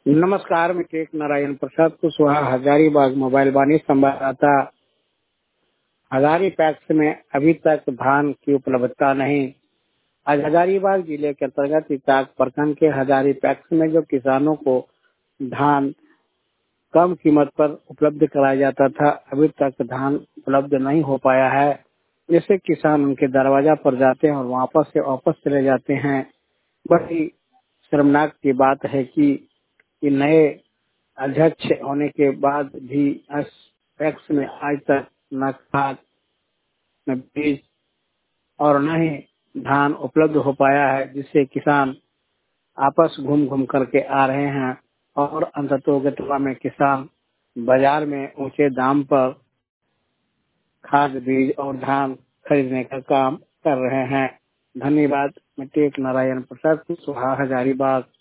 नमस्कार, मैं टेक नारायण प्रसाद कुशवाहा हजारीबाग मोबाइल वाणी संवाददाता। हजारीपैक्स में अभी तक धान की उपलब्धता नहीं। आज हजारीबाग जिले के अंतर्गत इचाक प्रखंड के हजारीपैक्स में जो किसानों को धान कम कीमत पर उपलब्ध कराया जाता था, अभी तक धान उपलब्ध नहीं हो पाया है, जिससे किसान उनके दरवाजा पर जाते हैं और वापस चले जाते हैं। बड़ी शर्मनाक की बात है कि नए अध्यक्ष होने के बाद भी इस पैक्स में आज तक न खाद, न बीज और न ही धान उपलब्ध हो पाया है, जिससे किसान आपस घूम घूम करके आ रहे हैं और अंततोगत्वा में किसान बाजार में ऊंचे दाम पर खाद, बीज और धान खरीदने का काम कर रहे हैं। धन्यवाद। मैं टेक नारायण प्रसाद कुशवाहा हजारीबाग।